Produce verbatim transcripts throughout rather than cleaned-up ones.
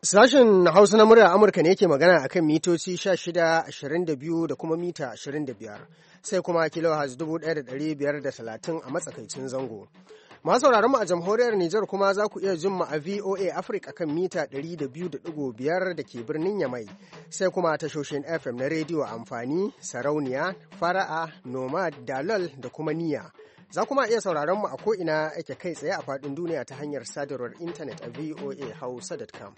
Sashen Hausa na murya Amurka ne ke magana akan mitoci sha shida, ashirin da biyu da kuma mita ashirin da biyar, sai kuma kilohertz dubu ɗaya da ɗari biyar da talatin a matsakaicin zango. Masu sauraron mu a jamhuriyar Nijar kuma za ku iya jin mu a V O A Africa kan mita ɗari da biyu da ɗigo biyar da ke birnin Yamai, sai kuma tashoshin F M na rediyo amfani, sarauniya, fara'a, nomad, dalol da kuma niyya. Za kuma iya sauraron mu a ko'ina ake kai tsaye a faɗin duniya ta hanyar sadarwar intanet a v o a hausa dot com.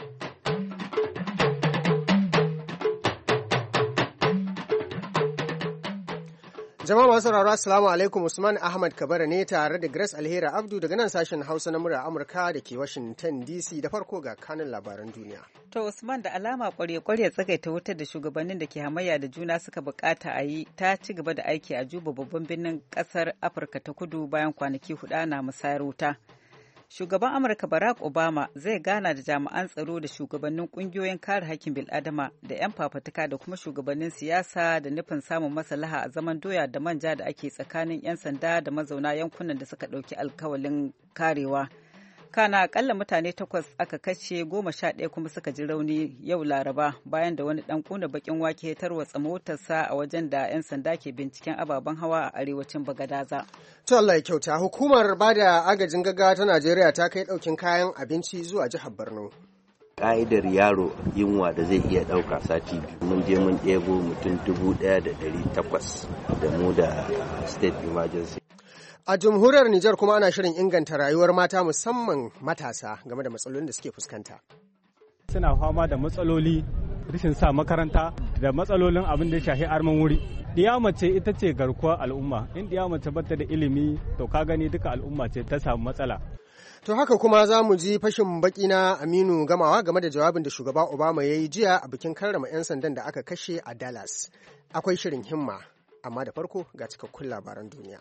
Jama'a masu sauraro assalamu alaikum, Usman Ahmad Kabara ne tare da Grace Alheri Abdu daga nan sashen Hausa na murya Amurka da ke Washington D C. Da farko ga kanun labaran duniya. To Usman, da alama kwarya-kwarya tsagaita wutar da shugabannin da ke hamayya da juna suka bukata a yi ta ci gaba da aiki a Juba, babban birnin kasar Afirka ta Kudu, bayan kwanaki hudu na musayar wuta. Shugaban Amurka Barack Obama zai gana da jami'an tsaro da shugabannin kungiyoyin kare hakkin bil'adama da 'yan fafutuka da kuma shugabannin siyasa da nufin samun maslaha a zaman doya da manja da ake tsakanin 'yan sanda da mazauna yankunan da suka ɗauki alkawalin karewa. Kana akalla mutane takwas aka kashe, goma sha ɗaya kuma suka ji rauni yau Laraba bayan da wani ɗan ƙuna bakin wake ya tarwatsa motarsa a wajen da 'yan sanda ke binciken ababen hawa a arewacin Bagadaza. To Allah ya kyauta, hukumar bada agajin gaggawa ta Najeriya ta kai ɗaukin kayan abinci zuwa jihar Borno. Ka'idar yaro yunwa da zai iya ɗauka sati biyu, mun je mun ɗebo mutum dubu ɗaya da ɗari takwas da mu da state emergency. A jamhuriyar Nijar kuma ana shirin inganta rayuwar mata, musamman matasa, game da matsalolin da suke fuskanta. Suna fama da matsaloli rashin sa makaranta da matsalolin abin da shahi arman wuri. Diya mace ita ce garkuwar al'umma. In diya mace bata da ilimi, to ka gani duka al'umma ce ta samu matsala. To haka kuma za mu ji fashin baki na Aminu Gamawa game da jawabin da shugaba Obama ya yi jiya a bikin karrama 'yan sandan da aka kashe a Dallas. Akwai shirin himma, amma da farko ga cikakkun labaran duniya.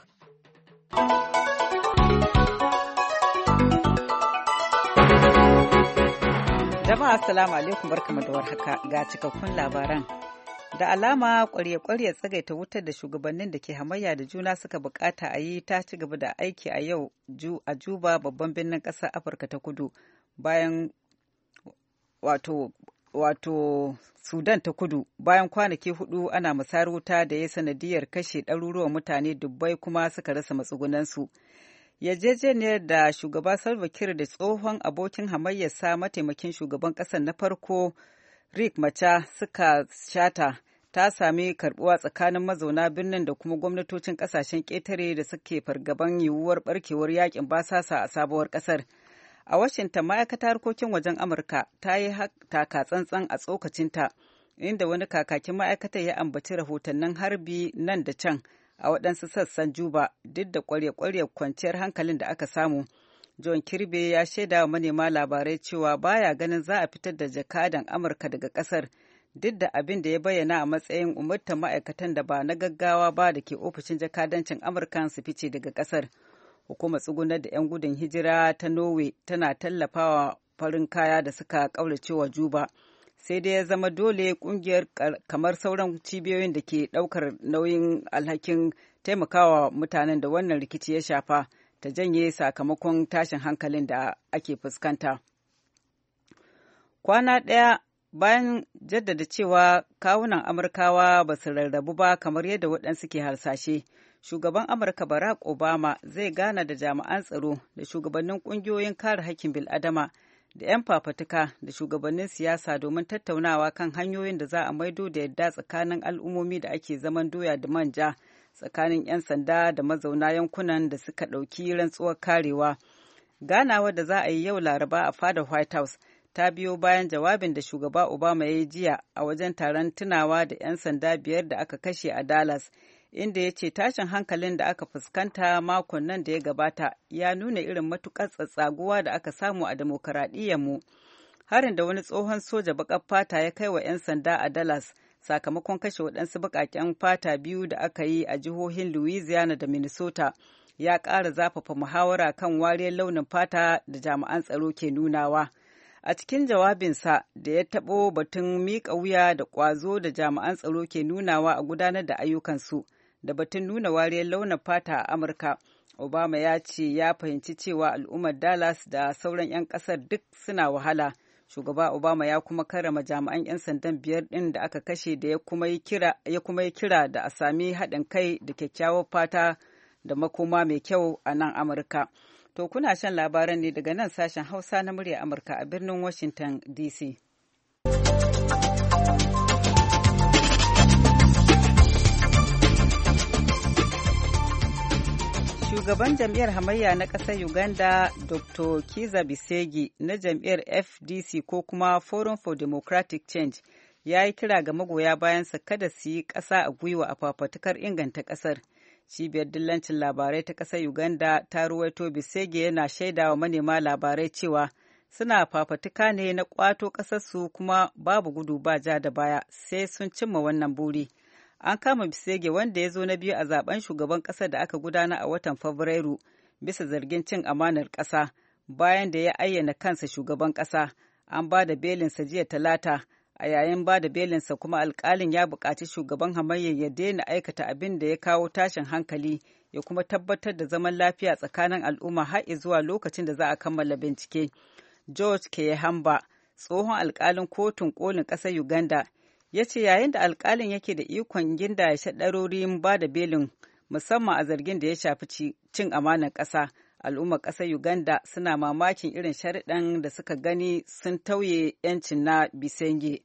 Jama'a assalamu alaikum, barkamu da warhaka, ga cikakkun labaran. Da alama kwarya-kwarya tsagaita wutar da shugabannin da ke hamayya da juna suka bukata a yi ta ci gaba da aiki a yau a Juba, babban birnin ƙasar Afirka ta Kudu, bayan wato wato Sudan ta Kudu, bayan kwanaki hudu ana musayar wuta da ya sanadiyar kashe ɗaruruwan mutane, dubbai kuma suka rasa matsugunansu. Yarjejeniyar da shugaba Salva Kiir da tsohon abokin hamayyarsa mataimakin shugaban ƙasar na farko Riek Machar suka shata ta sami karbuwa tsakanin mazauna birnin da kuma gwamnatocin ƙasashen ƙetare da suke fargaban yiwuwar barkewar yakin basasa a sabuwar ƙasar. A Washington, ma'aikatar harkokin wajen Amurka ta yi taka tsantsan a tsokacinta, inda wani kakakin ma'aikatar ya ambaci rahotannin harbi nan da can a waɗansu sassan Juba, duk da ƙwarya-ƙwarya kwanciyar hankalin da aka samu. John Kirby ya shaida wa manema labarai cewa baya ganin za a fitar da jakadan Amurka daga ƙasar, duk da abin da ya bayyana a matsayin umurtar ma'aikatan da ba na gaggawa ba da ke ofishin jakadancin Amurka su fice daga ƙasar. Hukumar tsugunar da 'yan gudun hijira ta Norway tana tallafawa farin kaya da suka ƙauracewa Juba. Sai dai ya zama dole kungiyar, kamar sauran cibiyoyin da ke ɗaukar nauyin alhakin taimakawa mutanen da wannan rikici ya shafa, ta janye sakamakon tashin hankalin da ake fuskanta. Kwana ɗaya bayan jaddada cewa kawunan Amurkawa ba su rarrabu ba kamar yadda waɗansu ke harsashe, shugaban Amurka Barack Obama zai gana da jami'an tsaro da shugabannin ƙungiyoyin kare haƙƙin bil'adama da 'yan fafatuka da shugabannin siyasa domin tattaunawa kan hanyoyin da za a maido da yadda tsakanin al'ummomi da ake zaman doya da manja tsakanin 'yan sanda da mazauna yankunan da suka ɗauki rantsuwar karewa. Ganawa da za a yi yau Laraba a fadar White House ta biyo bayan jawabin da shugaba Obama ya yi jiya a wajen taron tunawa da 'yan sanda biyar da aka kashe a Dallas, inda ya ce tashin hankalin da aka fuskanta makon nan da ya gabata ya nuna irin matuƙar tsatsaguwa da aka samu a demokaradiyyarmu. Harin da wani tsohon soja baƙar fata ya kai wa 'yan sanda a Dallas sakamakon kashe waɗansu baƙaƙen fata biyu da aka yi a jihohin Louisiana da Minnesota ya ƙara zafafa muhawara kan wariyar launin fata da jami'an tsaro ke nunawa. A cikin jawabinsa da ya taɓo batun miƙa wuya da ƙwazo da jami'an tsaro ke nunawa a gudanar da ayyukansu da batun nuna wariyar launin fata a Amurka, Obama ya ce ya fahimci cewa al'ummar Dallas da sauran 'yan ƙasar duk suna wahala. Shugaba Obama ya kuma karrama jami'an 'yan sandan biyar ɗin da aka kashe da ya kuma yi kira da a sami haɗin kai da kyakkyawar fata da makoma mai kyau a nan Amurka. To kuna shan labaran ne daga nan sashen Hausa na murya Amurka a birnin Washington D C. Shugaban jam'iyyar hamayya na ƙasar Uganda, Doctor Kizza Besigye na jam'iyyar F D C ko kuma Forum for Democratic Change ya yi kira ga magoya bayansa kada su yi ƙasa a gwiwa a fafatukar inganta ƙasar. Cibiyar dillancin labarai ta ƙasar Uganda ta ruwaito Besigye yana shaida wa manema labarai cewa suna fafatuka ne na ƙwato ƙasarsu kuma babu gudu ba ja da baya sai sun cimma wannan buri. An kama Besigye wanda ya zo na biyu a zaben shugaban ƙasar da aka gudana a watan Fabrairu bisa zargin cin amanar ƙasa bayan da ya ayyana kansa shugaban ƙasa. An ba da belinsa jiya Talata, a yayin ba da belinsa kuma alƙalin ya buƙaci shugaban hamayya ya daina aikata abin da ya kawo tashin hankali ya kuma tabbatar da zaman lafiya tsakanin al'umma har zuwa lokacin da za a kammala bincike. George Kayihamba, tsohon alƙalin kotun ƙolin ƙasar Uganda, ya ce yayin da alkalin yake da ikon ginda ya shaɗarorin ba da belin musamman a zargin da ya shafi cin amanar ƙasa, al'ummar ƙasar Uganda suna mamakin irin sharuɗan da suka gani sun tauye 'yancin na Besigye.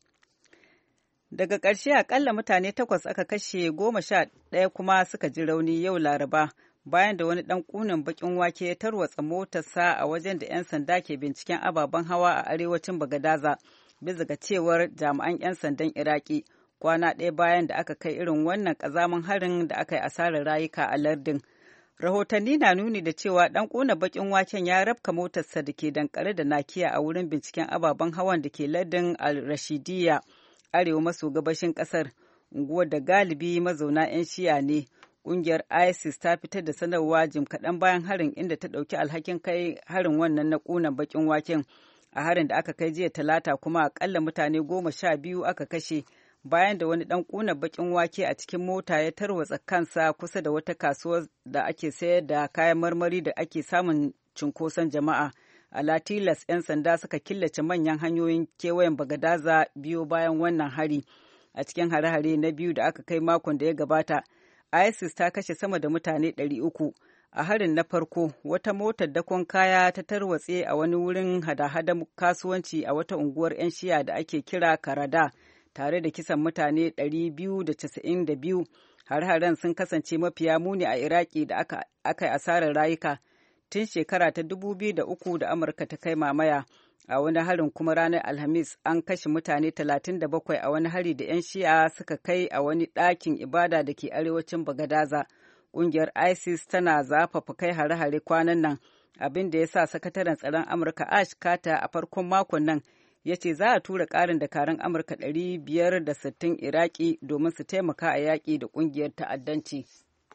Daga ƙarshe akalla mutane takwas aka kashe, goma sha ɗaya kuma suka ji rauni yau Laraba bayan da wani ɗan ƙunin baƙin wake ya tarwatsa motarsa a wajen da 'yan sanda ke binciken ababen hawa a arewacin Bagadaza. Bisa ga cewar jami'an 'yan sandan Iraki kwana ɗaya bayan da aka kai irin wannan ƙazamin harin da aka yi asarar rayuka a lardin. Rahotanni na nuni da cewa ɗan ƙuna baƙin waken ya rafka motarsa da ke dankare da nakiya a wurin binciken ababen hawan da ke lardin al-Rashidiyya, arewa maso gabashin ƙasar, unguwar da galibi mazauna 'yan shi'a ne. Ƙungiyar ISIS ta fitar da sanarwa jim kaɗan bayan harin inda ta ɗauki alhakin kai harin wannan na ƙunan baƙin waken. A harin da aka kai jiya Talata kuma akalla mutane goma sha biyu aka kashe bayan da wani ɗan ƙunar baƙin wake a cikin mota ya tarwatsa kansa kusa da wata kasuwar da ake sayar da kayan marmari da ake samun cunkoson jama'a. A Latilas 'yan sanda suka killace manyan hanyoyin kewayen Bagadaza biyo bayan wannan hari. A cikin hare-hare na biyu da aka kai makon da ya gabata, ISIS ta kashe sama da mutane ɗari uku. A harin na farko, wata motar dakon kaya ta tarwatse a wani wurin hada-hadar kasuwanci a wata unguwar 'yan shiya da ake kira Karada, tare da kisan mutane ɗari biyu da casa'in da biyu. Har-haren sun kasance mafiya muni a Iraki da aka, aka yi asarar rayuka tun shekara ta dubu biyu da uku da Amurka ta kai mamaya. A wani harin kuma ranar Alhamis an kashe mutane talatin da bakwai a wani hari da 'yan shi'a suka kai a wani ɗakin ibada da ke arewacin Bagadaza. Ƙungiyar ISIS tana zafafa kai hare-hare kwanan nan, abin da ya sa sakataren tsaron Amurka Ash Carter a farkon makon nan ya ce za a tura ƙarin dakarun Amurka ɗari biyar da sittin Iraki domin su taimaka a yaƙi da ƙungiyar ta'addanci.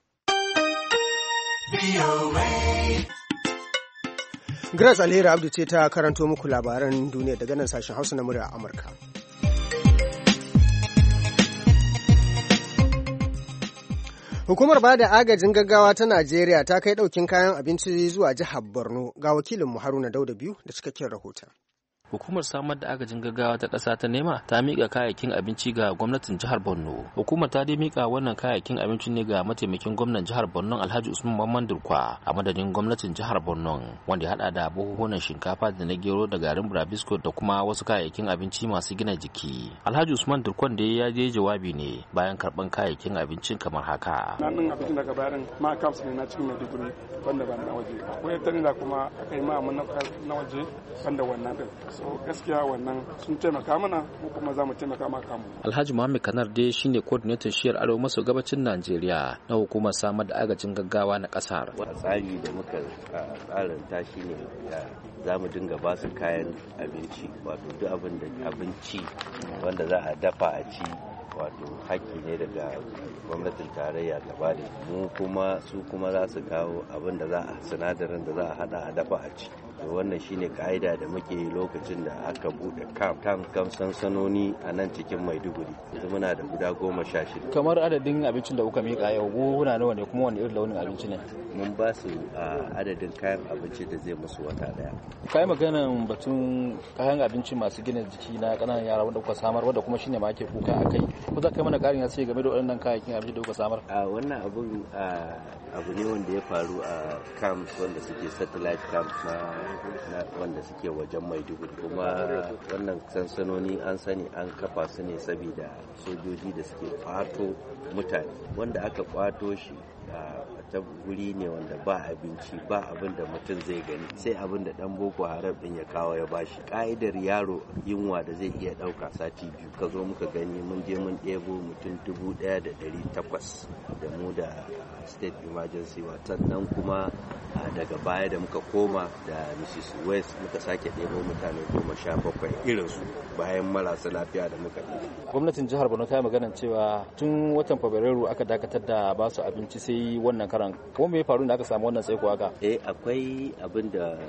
Grace Alheri Abdu ce ta karanto muku labaran duniya daga nan sashen Hausa na murya Amurka. Hukumar bada agajin gaggawa ta Najeriya ta kai ɗaukin kayan abinci zuwa jihar Borno, ga wakilinmu Haruna Dauda biyu da cikakken rahoton. Hukumar samar da agajin gaggawa ta ƙasa ta nema ta miƙa kayayyakin abinci ga gwamnatin jihar Borno. Hukumar ta dai miƙa wannan kayayyakin abinci ne ga mataimakin gwamnan jihar Borno Alhaji Usman Mamman Durkwa a madadin gwamnatin jihar Borno, wanda ya haɗa da buhuhunan shinkafa da na gero da garin burabisko da kuma wasu kayayyakin abinci masu gina jiki. Alhaji Usman Durkwan da ya je jawabi ne bayan karɓan kayayyakin abincin kamar haka. Na ɗin abincin daga bayarin ma kamsu ne na cikin Maiduguri wanda ba na waje. Akwai yadda da kuma aka yi ma na waje wanda wannan ɗin. So gaskiya wannan sun taimaka mana ko kuma za mu taimaka ma kamu. Alhaji Muhammad Kanar dai shine coordinator shiyar arewa maso gabacin Najeriya na hukumar samar da agajin gaggawa na kasar. Tsari da muka tsaranta shine za mu dinga ba su kayan abinci, wato duk abin da abinci wanda za a dafa a ci, wato haƙƙi ne daga gwamnatin tarayya gaba da mu kuma su kuma za su kawo abin da za a sinadarin da za a hada a dafa a ci. to wannan shine ka'ida da muke yi lokacin da aka bude camp camp sansanoni a nan cikin Maiduguri. Yanzu muna da guda goma sha shida. Kamar adadin abincin da kuka mika yau buhuna nawa ne kuma wani irin launin abinci ne? Mun ba su adadin kayan abinci da zai musu wata daya. Kai maganan batun kayan abinci masu gina jiki na kananan yara wanda kuka samar wanda kuma shine ma ake kuka akai. Ko za ka yi mana karin haske game da waɗannan kayayyakin abinci da kuka samar? A wannan abun abu ne wanda ya faru a camps wanda suke satellite camps na wanda suke wajen Maiduguri, kuma wannan sansanoni an sani an kafa su ne saboda sojoji da suke kwato mutane wanda aka kwato shi a ta guri ne wanda ba abinci ba abin da mutum zai gani sai abin da dan boko haram din ya kawo ya bashi. Ka'idar yaro yunwa da zai iya dauka sati biyu ka zo muka gani mun je mun ɗebo mutum dubu ɗaya da ɗari takwas da mu da state emergency sannan kuma daga baya da muka koma da Missus West muka sake ɗebo mutane goma sha bakwai irinsu bayan marasa lafiya da muka ɗebo. Gwamnatin jihar Borno ta yi maganar cewa tun watan Fabrairu aka dakatar da ba su abinci sai wannan karan. Kuma me ya faru da aka samu wannan tsaiko haka? Eh akwai abin da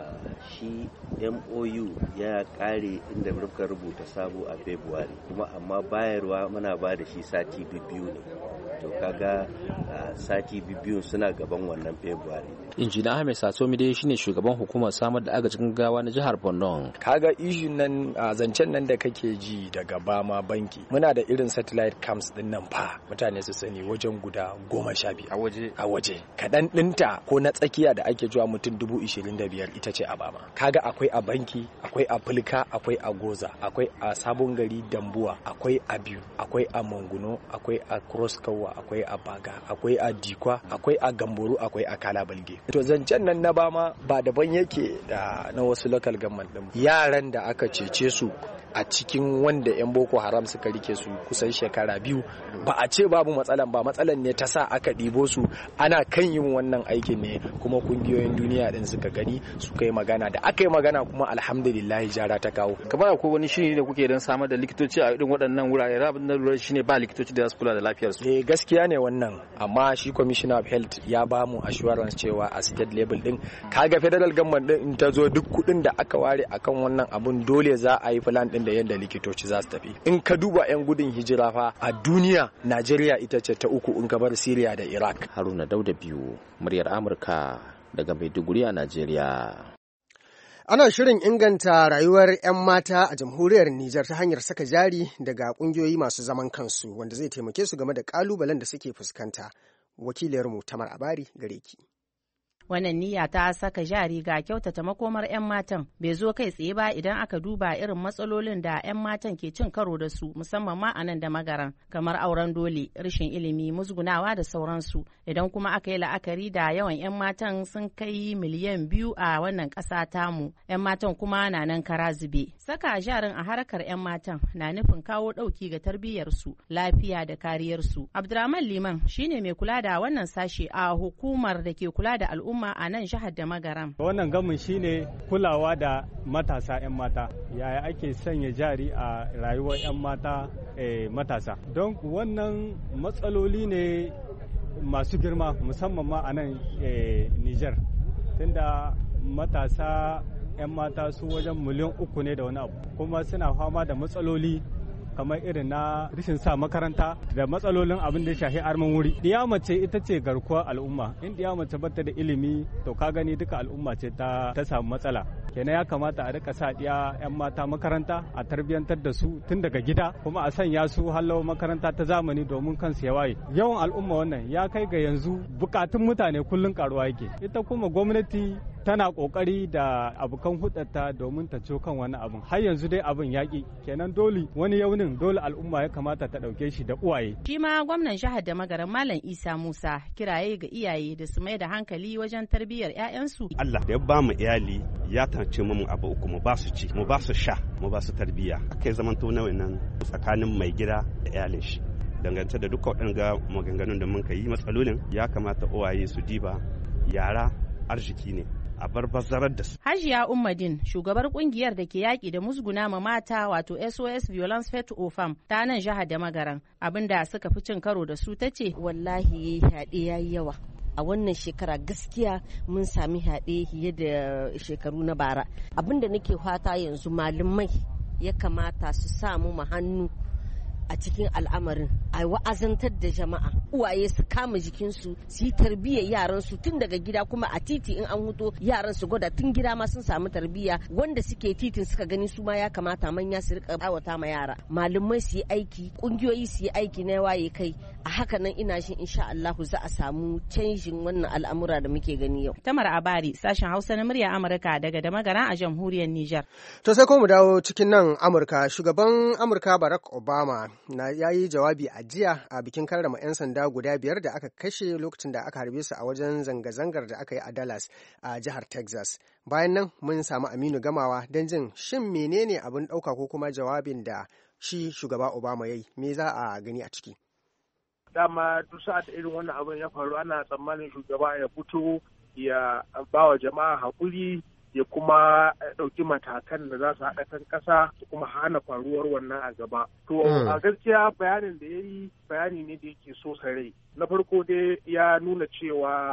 shi M O U ya kare inda muka rubuta sabo a February kuma amma bayarwa muna ba da shi sati biyu ne. To kaga sati biyu suna gaban wannan February. Injiniya Ahmed Satomi dai shine shugaban hukumar samar da agajin gaggawa na jihar Borno. Kaga ishin nan zancen nan da kake ji daga Bama banki. Muna da irin satellite camps din nan fa. Mutane su sani wajen guda goma sha biyu. A waje. A waje. Kaɗan ɗinta ko na tsakiya da ake zuwa mutum dubu ishirin da biyar ita ce a Bama. Kaga akwai a banki, akwai a Fulka, akwai a Goza, akwai a Sabon Gari Dambuwa, akwai a Biyu, akwai a Manguno, akwai a Cross Kawa, akwai a Baga, akwai a Dikwa, akwai a Gamboru, akwai a Kalabalge. To zancen nan na Bama ba daban yake da na wasu local government din. Yaran da aka cece su a cikin wanda 'yan Boko Haram suka rike su kusan shekara biyu ba a ce babu matsalan ba, matsalan ne ta sa aka ɗibo su ana kan yin wannan aikin ne kuma kungiyoyin duniya din suka gani suka yi magana da aka yi magana kuma alhamdulillah jara ta kawo. Kamar akwai wani shiri da kuke don samar da likitoci a irin waɗannan wurare, rabin da lura shine ba likitoci da za su kula da lafiyar su. Eh gaskiya ne wannan, amma shi commissioner of health ya ba mu assurance cewa a state level din kaga federal government din in ta zo duk kuɗin da aka ware akan wannan abun dole za a yi plan din da yadda likitoci za su tafi. In ka duba 'yan gudun hijira fa a duniya Najeriya ita ce ta uku in ka bar Syria da Iraq. Haruna Dauda biyu, muryar Amurka daga Maiduguri a Najeriya. Ana shirin inganta rayuwar 'yan mata a jamhuriyar Nijar ta hanyar saka jari daga ƙungiyoyi masu zaman kansu wanda zai taimake su game da ƙalubalen da suke fuskanta. Wakiliyarmu Tamar Abari gare ki. Wannan niyya ta saka jari ga kyautata makomar 'yan matan bai zo kai tsaye ba idan aka duba irin matsalolin da 'yan matan ke cin karo da su musamman ma a nan da magaran kamar auren dole, rashin ilimi, musgunawa da sauransu. Idan kuma aka yi la'akari da yawan 'yan matan sun kai miliyan biyu a wannan ƙasa tamu, 'yan matan kuma na nan kara zube. Saka jarin a harkar 'yan matan na nufin kawo ɗauki ga tarbiyyarsu, lafiya da kariyarsu. Abdurrahman Liman shine mai kula da wannan sashe a hukumar da ke kula da al'umma a nan jihar da magaram. Wannan gamin shine kulawa da matasa 'yan mata, yaya ake sanya jari a rayuwar 'yan mata eh, matasa. Don wannan matsaloli ne masu girma musamman ma a nan eh, Nijar, tunda matasa 'yan mata su wajen miliyan uku ne da wani abu, kuma suna fama da matsaloli kamar irin na rashin sa makaranta da matsalolin abin da ya shafi arman wuri. Diya mace ita ce garkuwar al'umma, in diya mace bata da ilimi to ka gani duka al'umma ce ta ta samu matsala. Kenan ya kamata a rika sa diya 'yan mata makaranta, a tarbiyantar da su tun daga gida, kuma a sanya su hallo makaranta ta zamani domin kansu ya waye. Yawan al'umma wannan ya kai ga yanzu bukatun mutane kullun karuwa yake. Ita kuma gwamnati tana kokari da abokan hudarta domin ta ciyo kan wani abin, har yanzu dai abin yaƙi. Kenan dole wani yaunin dole al'umma ya kamata ta ɗauke shi da uwaye. Shi ma gwamnan jihar da magaran Malam Isa Musa kiraye ga iyaye da su mai da hankali wajen tarbiyyar 'ya'yansu. Allah da ya ba mu iyali ya tance mu abu uku, mu ba su ci, mu ba su sha, mu ba su tarbiyya. Akai zamanto nawa nan tsakanin mai gida da iyalin shi. Dangance da duka waɗanga maganganun da mun yi matsalolin ya kamata uwaye su diba yara arziki ne. A barbazarar da su. Hajiya Ummadin, shugabar kungiyar da ke yaƙi da musguna ma mata wato S O S Violence Fet Ofam ta nan jihar da magaran, abinda suka fi cin karo da su ta ce. Wallahi yaɗe ya yi yawa a wannan shekara gaskiya mun sami haɗe fiye da shekaru na bara. Abin da nake fata yanzu malamai ya kamata su samu mu hannu a cikin al'amarin, a wa'azantar da jama'a, uwaye su kama jikinsu su yi tarbiyyar yaransu tun daga gida, kuma a titi in an huto yaran su gwada tun gida ma sun samu tarbiyya, wanda suke titin suka gani su ma ya kamata manya su rika awata ma yara, malamai su yi aiki, kungiyoyi su yi aiki na waye kai. A haka nan ina shin insha Allah za a samu canjin wannan al'amura da muke gani yau. Tamar Abari, sashen Hausa na murya Amurka daga Damagara a jamhuriyar Nijar. To sai ko mu dawo cikin nan Amurka, shugaban Amurka Barack Obama na yayi jawabi a jiya a bikin karrama 'yan sanda guda biyar da aka kashe lokacin da aka harbe su a wajen zanga-zangar da aka yi a Dallas a jihar Texas. Bayan nan mun samu Aminu Gamawa don jin shin menene abin ɗauka ko kuma jawabin da shi shugaba Obama ya yi, me za a gani a ciki. Dama duk sa'ad da irin wannan abin ya faru ana tsammanin shugaba ya fito ya ba wa jama'a haƙuri ya kuma ɗauki matakan da za su haɗa kan ƙasa su kuma hana faruwar wannan a gaba. To a gaskiya bayanin da ya yi bayani ne da yake so sarai. Na farko dai ya nuna cewa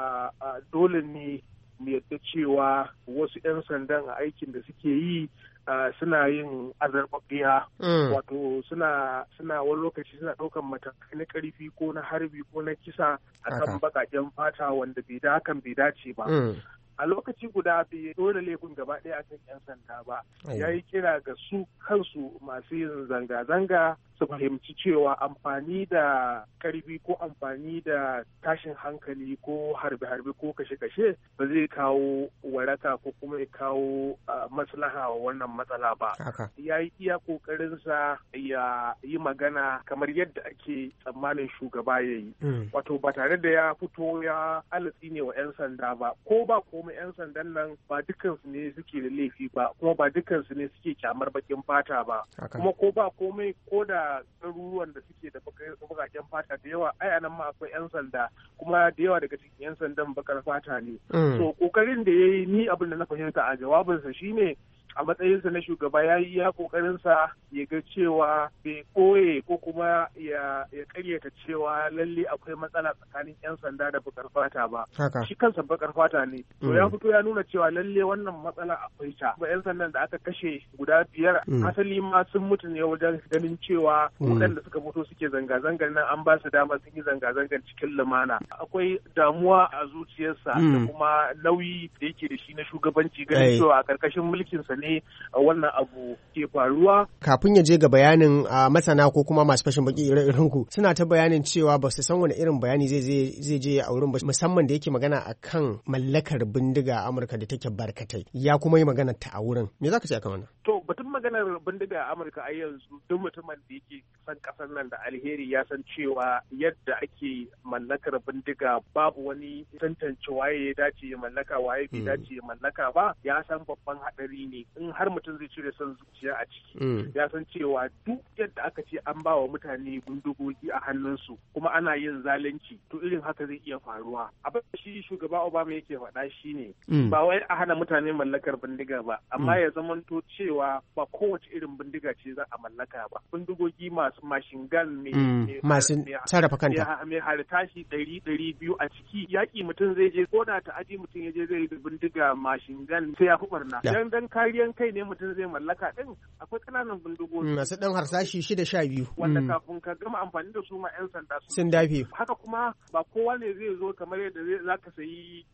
dole ne mu yadda cewa wasu 'yan sandan a aikin da suke yi Uh, suna yin azarbaɓiya mm. wato suna suna wani lokaci suna ɗaukan matakai na ƙarfi ko na harbi ko na kisa a kan baƙaƙen fata wanda bai da hakan bai dace ba. Mm. A lokaci guda bai dole laifin gaba ɗaya akan 'yan sanda ba. Ya yi kira ga su kansu masu yin zanga-zanga su fahimci cewa amfani da karfi ko amfani da tashin hankali ko harbe-harbe ko kashe-kashe ba zai kawo waraka ko kuma ya kawo uh, maslaha wa wannan matsala ba. Ya yi iya kokarinsa ya yi magana kamar yadda ake tsammanin shugaba ya yi. Mm. Wato ba tare da ya fito ya alatsi ne wa 'yan sanda ba, ko ba komai 'yan sandan nan ba dukansu ne suke da laifi ba, kuma ba dukansu ne suke kyamar bakin fata ba. Kuma ko ba komai ko da garuruwan da suke da bakaken fata da yawa ai anan ma akwai 'yan sanda, kuma da yawa daga cikin 'yan sandan bakar fata ne. Mm. So kokarin da ya yi, ni abin da na fahimta a jawabinsa shine a matsayinsa na shugaba ya yi ya kokarinsa ya ga cewa bai ɓoye ko kuma ya karyata cewa lalle akwai matsala tsakanin 'yan sanda da bakar fata ba. Shi kansa bakar fata ne. To mm. ya fito ya nuna cewa lalle wannan matsala akwai ta. Ba 'yan sandan da aka kashe guda biyar mm. asali ma sun mutu ne wajen ganin cewa mm. waɗanda suka fito suke zanga-zangar nan an ba su dama sun yi zanga-zangar cikin lumana. Akwai damuwa a zuciyarsa mm. da kuma nauyi da yake da shi na shugabanci ganin cewa a ƙarƙashin mulkinsa ne wannan abu ke faruwa. Kafin ya je ga bayanin uh, masana ko kuma masu fashin baki irin ku suna ta bayanin cewa ba su san wani irin bayani zai zai je a wurin ba, musamman da yake magana akan mallakar bindiga a Amurka da take barkatai, ya kuma yi magana ta a wurin. Me za ka ce akan wannan? To batun maganar bindiga a Amurka a yanzu duk mutumin da yake san kasar nan da alheri ya san cewa yadda ake mallakar bindiga babu wani tantance waye ya dace ya mallaka waye bai dace ya mallaka ba, ya san babban hadari ne. In har mutum zai cire son zuciya a ciki ya san cewa duk yadda aka ce an ba wa mutane bindigogi a hannunsu kuma ana yin zalunci to irin haka zai iya faruwa. Abin da shi shugaba Obama yake faɗa shi ne ba wai a hana mutane mallakar bindiga ba, amma ya zamanto cewa ba kowace irin bindiga ce za a mallaka ba. Bindigogi masu mashin gun mai masu sarrafa kanta mai hartashi ɗari ɗari biyu a ciki, yaƙi mutum zai je ko da ta aji mutum ya je zai yi bindiga mashin gun sai ya fi barna. Dan dan kariyan kai ne mutum zai mallaka din akwai kananan bindigogi masu dan harsashi shida sha biyu wanda kafin ka gama amfani da su ma 'yan sanda sun dafe. Haka kuma ba kowa ne zai zo kamar yadda za ka sayi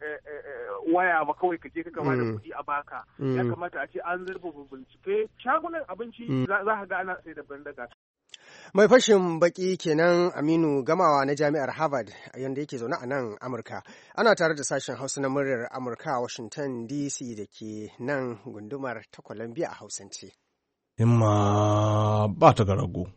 waya ba kawai ka je ka gama da kuɗi a baka. Ya kamata a ce an zurfafa bincike, shagunan abinci za ka ga ana sai da bindiga. Mai fashin baki kenan Aminu Gamawa na Jami'ar Harvard yanda yake zaune a nan Amurka. Ana tare da sashen Hausa na muryar Amurka a Washington D C da ke nan gundumar ta Columbia a Hausance. Himma ba ta garago.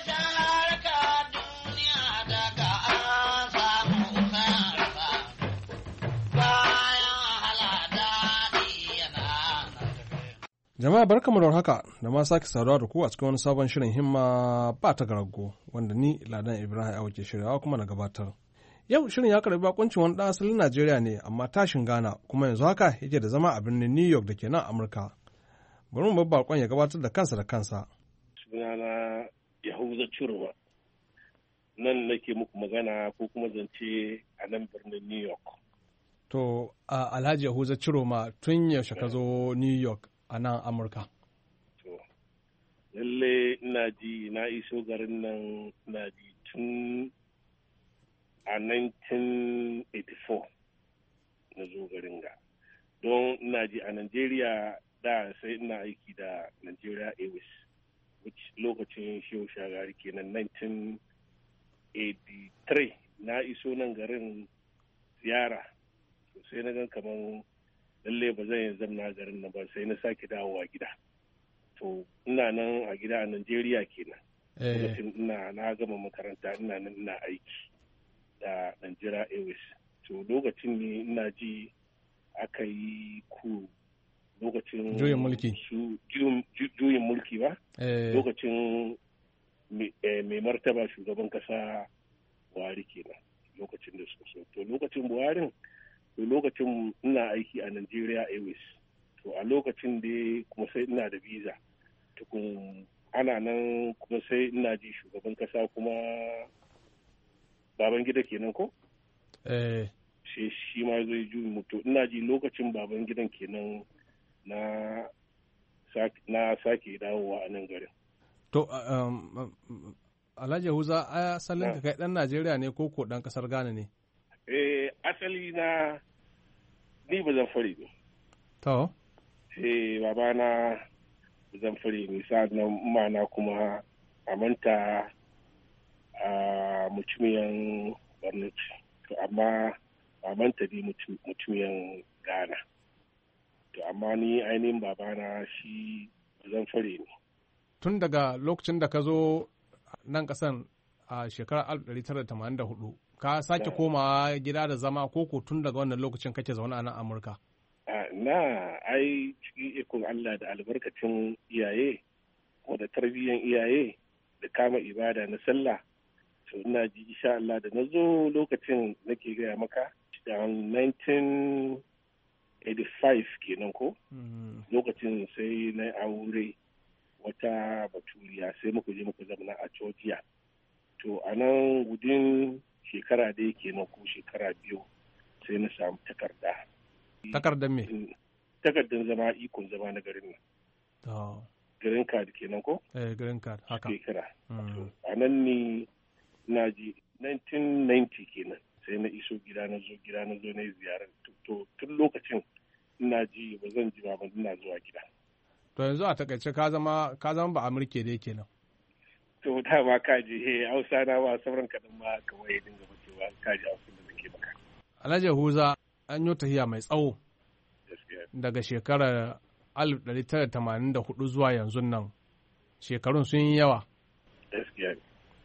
Jama'a barkamu da haka da ma sake saduwa da ku a cikin wani sabon shirin himma ba ta garago wanda ni Ladan Ibrahim Awo ke shiryawa kuma na gabatar. Yau shirin ya karbi bakuncin wani ɗan asalin Najeriya ne amma tashin Ghana kuma yanzu haka yake da zama a birnin New York da ke nan Amurka. Bari mu bar bakon ya gabatar da kansa da kansa. Sunana Yahuza Curwa. nan nake muku magana ko kuma zance a nan birnin New York. To, uh, Alhaji Yahuza Ciroma tun yaushe ka zo New York a nan Amurka? To, lalle ina ji na iso garin nan ina ji tun a nineteen eighty-four na zo garin ga. Don ina ji a Najeriya da sai ina aiki da Nigeria Airways, which lokacin Shehu Shagari kenan nineteen eighty-three na iso nan garin ziyara. Sai na gan kaman lalle ba zan yi zamna garin nan ba sai na sake dawowa gida. To ina nan a gida a Najeriya kenan. Lokacin ina na gama makaranta ina nan ina aiki da Nigeria Airways. To lokacin ne ina ji aka yi ku lokacin juyin mulki su juyin mulki ba lokacin mai martaba shugaban kasa Buhari kenan lokacin da suka so. To lokacin Buharin to lokacin ina aiki a Nigeria Airways. To a lokacin da kuma sai ina da visa tukun ana nan kuma sai ina ji shugaban kasa kuma baban gida kenan ko? Eh. Shi shi ma zai juyi mutu ina ji lokacin baban gidan kenan na na sake dawowa a nan garin. To um, Alhaji Yahuza asalin ka kai dan Najeriya ne ko ko dan kasar Ghana ne? Eh asali na ni ba zan fare ne. To? Eh babana zan fare ne sa'annan mana kuma amanta a mutumiyan Borno. To amma mamanta dai mutumiyan Ghana. To amma ni ainihin babana shi zan fare ne. Tun daga lokacin da ka zo nan kasan a shekarar alif ɗari tara da tamanin da hudu ka sake komawa gida da zama ko ko tun daga wannan lokacin kake zaune a nan Amurka? Na ai cikin ikon Allah da albarkacin iyaye ko da tarbiyyan iyaye da kama ibada na sallah to ina ji insha Allah da na zo lokacin nake gaya maka da nineteen eighty-five kenan ko lokacin sai na aure wata baturiya sai muka je muka zama a Georgia. To a nan gudun shekara da yake nan ko shekara biyu sai na samu takarda. Takardar me? Takardar zama ikon zama na garin nan. Green card kenan ko? Eh, green card, haka. Shekara. A nan ne na ji nineteen ninety kenan sai na iso gida na zo gida na zo na yi ziyarar. To tun lokacin ina ji ba zan ji ba ina zuwa gida. To yanzu a takaice ka zama ka zama ba Amurke dai kenan. To dama ka ji he Hausa na wa sauran kaɗan ma kawai ya dinga bacewa ka ji Hausa da nake maka. Alhaji Yahuza an yi tahiya mai tsawo daga shekarar alif ɗari tara tamanin da hudu zuwa yanzu nan shekarun sun yi yawa. Gaskiya.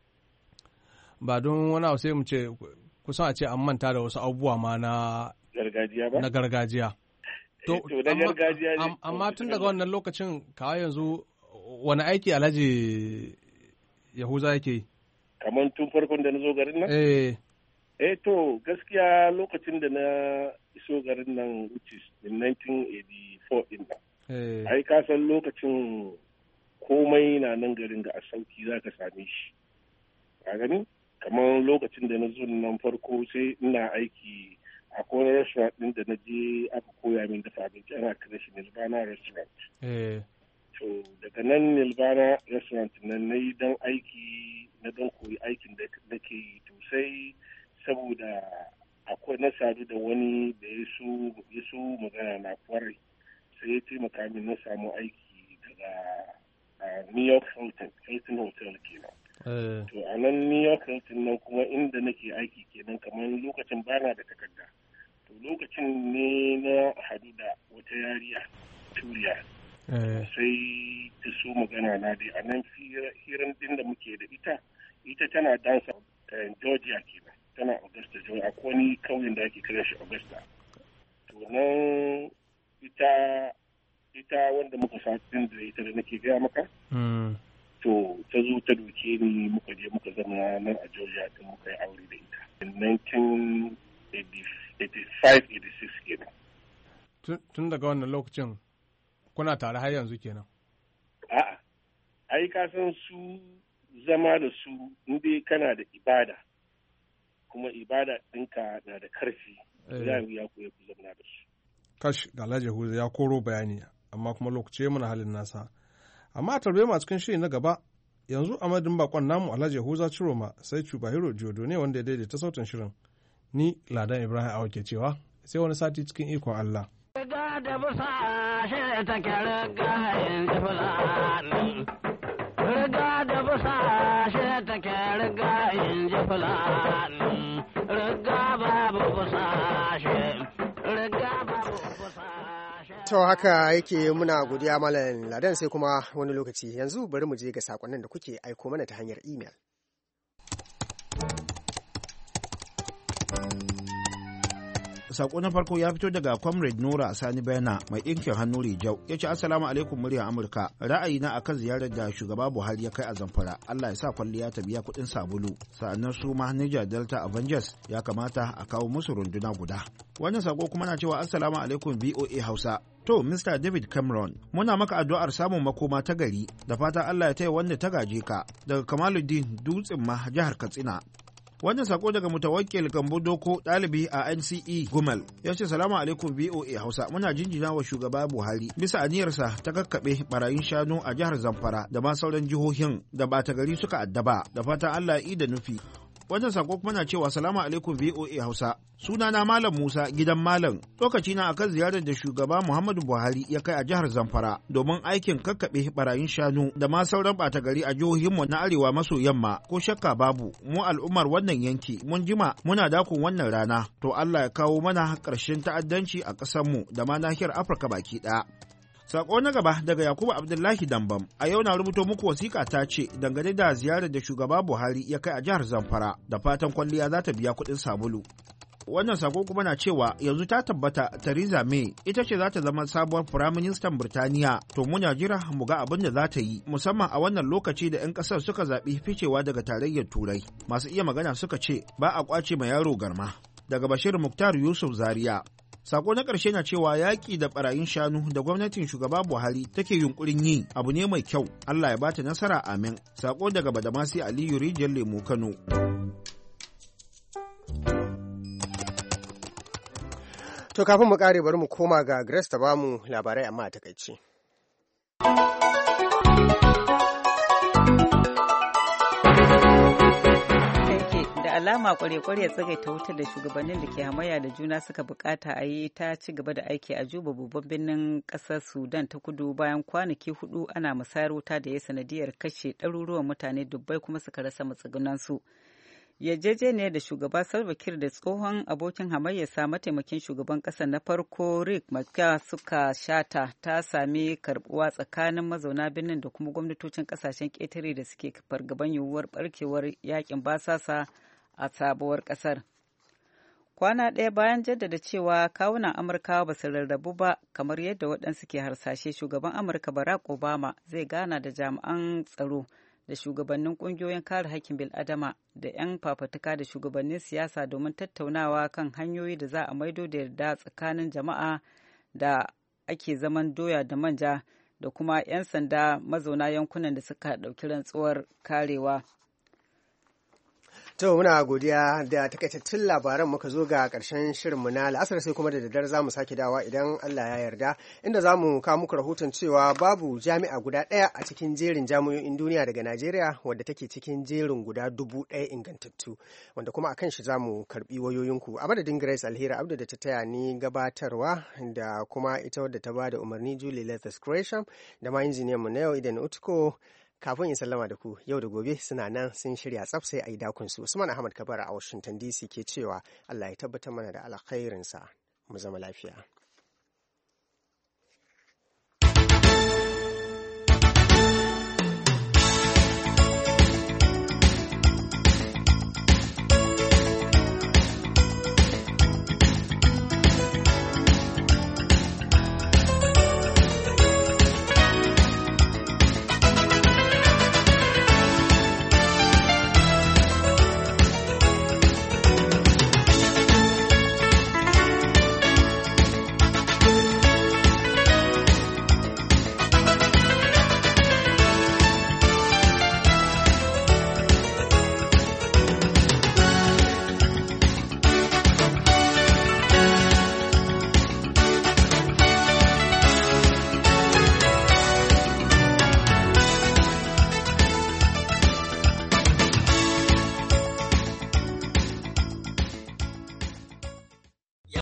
Ba don wani abu sai mu ce kusan a ce an manta da wasu abubuwa ma na gargajiya ba? Na gargajiya. To, amma tun daga wannan lokacin kawai yanzu wani aiki Alhaji Yahuza yake yi? Kamar tun farkon da na zo garin nan? Eh. Eh to gaskiya lokacin da na iso garin nan which is in nineteen eighty-four din nan. Eh. Ai ka san lokacin komai na nan garin ga a sauki za ka same shi. Ka gani? Kamar lokacin da na zo nan farko sai ina aiki akwai wani restaurant ɗin da na je aka koya min dafa abinci ana kira shi Nilvana restaurant. Eh. To daga nan Nilvana restaurant nan na yi dan aiki na dan koyi aikin da nake yi to sai saboda akwai na sadu da wani da ya so magana na kwarai sai ya taimaka min na samu aiki daga New York Hilton Hilton Hotel kenan. Eh. To a nan New York Hilton nan kuma inda nake aiki kenan kamar lokacin bana da takarda. To lokacin ne na hadu da wata yariya Turiya. Sai ta so magana na dai a nan hiran din da muke da ita ita tana dansa Georgia kenan tana Augusta Georgia akwai wani kauyen da ake kira shi Augusta. To nan ita ita wanda muka sa din da ita da nake gaya maka. To ta zo ta doke ni muka je muka zama nan a Georgia din muka yi aure da ita. In nineteen eighty-five eighty-six kenan. Tun daga wannan lokacin kuna tare har yanzu kenan? A'a, ai ka san su zama da su inda kana da ibada kuma ibada ɗinka na da karfi za mu ya koya ku zama da su. Kash ga Alhaji Yahuza ya koro bayani amma kuma lokaci ya muna halin nasa. Amma a tarbe mu cikin shiri na gaba yanzu a madadin bakon namu Alhaji Yahuza Ciroma sai Cubahiro Jodo ne wanda ya daidaita sautin shirin. Ni Ladan Ibrahim Awa ke cewa sai wani sati cikin ikon Allah. Riga da busa shi ta kyar gahayin Fulani. Riga da busa shi ta kyar gahayin Fulani. Riga babu busa shi. Riga babu busa shi. To haka yake muna godiya Malam Ladan sai kuma wani lokaci yanzu bari mu je ga sakonnin da kuke aiko mana ta hanyar email. Sako na farko ya fito daga Comrade Nura Sani Bena mai ɗinkin hannu Rijau ya ce assalamu alaikum muryar Amurka, ra'ayina akan ziyarar da shugaba Buhari ya kai a Zamfara, Allah ya sa kwalliya ta biya kuɗin sabulu, sa'annan su ma Niger Delta Avengers ya kamata a kawo musu runduna guda. Wannan sako kuma na cewa assalamu alaikum V O A Hausa. To, Mister David Cameron, muna maka addu'ar samun makoma ta gari da fatan Allah ya taya wanda ta gaje ka daga Kamaluddin Dutsen ma jihar Katsina. Wannan sako daga Mutawakkil Gambo Doko ɗalibi a N C E Gumal ya ce salamu alaikum V O A Hausa, muna jinjina wa shugaba Buhari bisa aniyarsa ta kakkaɓe barayin shanu a jihar Zamfara da ma sauran jihohin da bata gari suka addaba, da fatan Allah ya da nufi. Wannan sako kuma na cewa salamu alaikum V O A Hausa, sunana Malam Musa gidan Malam, lokaci na akan ziyarar da shugaba Muhammadu Buhari ya kai a jihar Zamfara domin aikin kakkaɓe barayin shanu da ma sauran ɓata gari a jihohinmu na arewa maso yamma. Ko shakka babu, mu al'ummar wannan yanki mun jima muna dakon wannan rana, to Allah ya kawo mana ƙarshen ta'addanci a ƙasarmu da ma nahiyar Afirka baki ɗaya. Sako na gaba daga Yakubu Abdullahi Dambam, a yau na rubuto muku wasiƙa ta ce dangane da ziyarar da shugaba Buhari ya kai a jihar Zamfara, da fatan kwalliya za ta biya kuɗin sabulu. Wannan sako kuma na cewa yanzu ta tabbata Theresa May ita ce za ta zama sabuwar Firaministan Birtaniya, to muna jira mu ga abin da za ta yi, musamman a wannan lokaci da 'yan ƙasar suka zaɓi ficewa daga tarayyar Turai. Masu iya magana suka ce ba a ƙwace ma yaro garma. Daga Bashir Muktar Yusuf Zaria. Sako na ƙarshe na cewa yaƙi da ɓarayin shanu da gwamnatin shugaba Buhari take yunƙurin yi abu ne mai kyau, Allah ya bata nasara, amin. Sako daga Badamasi Aliyu Rijiyar Lemu Kano. To kafin mu ƙare bari mu koma ga Grace ta bamu labarai amma a takaice. alama kware-kware tsagaita wutar da shugabannin da ke hamayya da juna suka bukata a yi ta ci gaba da aiki a Juba, babban birnin kasar Sudan ta kudu, bayan kwanaki hudu ana musayar wuta da ya sanadiyar kashe ɗaruruwan mutane, dubbai kuma suka rasa matsugunansu. Yarjejeniyar da shugaba Salva Kiir da tsohon abokin hamayyarsa mataimakin shugaban ƙasa na farko Riek Machar suka shata ta sami karbuwa tsakanin mazauna birnin da kuma gwamnatocin ƙasashen ƙetare da suke fargaban yiwuwar barkewar yakin basasa a sabuwar ƙasar. Kwana ɗaya bayan jaddada cewa kawunan Amurkawa ba su rarrabu ba kamar yadda waɗansu ke harsashe, shugaban Amurka Barack Obama zai gana da jami'an tsaro da shugabannin ƙungiyoyin kare haƙƙin bil'adama da 'yan fafatuka da shugabannin siyasa domin tattaunawa kan hanyoyi da za a maido da yarda tsakanin jama'a da ake zaman doya da manja da kuma 'yan sanda mazauna yankunan da suka ɗauki rantsuwar karewa. To muna godiya da takaitattun labaran muka zo ga ƙarshen shirinmu na la'asar, sai kuma da daddare za mu sake dawa idan Allah ya yarda, inda za mu kawo muku rahoton cewa babu jami'a guda ɗaya a cikin jerin jami'o'in duniya daga Najeriya wadda take cikin jerin guda dubu ɗaya ingantattu, wanda kuma akan shi za mu karɓi wayoyinku. A madadin Grace Alheri Abdu da ta taya ni gabatarwa da kuma ita wadda ta ba da umarni Julie Lathis Gresham da ma injiniyan mu na yau Idan Utko. Kafin in sallama da ku, yau da gobe suna nan sun shirya tsaf sai a yi dakunsu. Usman Ahmad Kabara a Washington D C ke cewa Allah ya tabbatar mana da alkhairinsa, mu zama lafiya.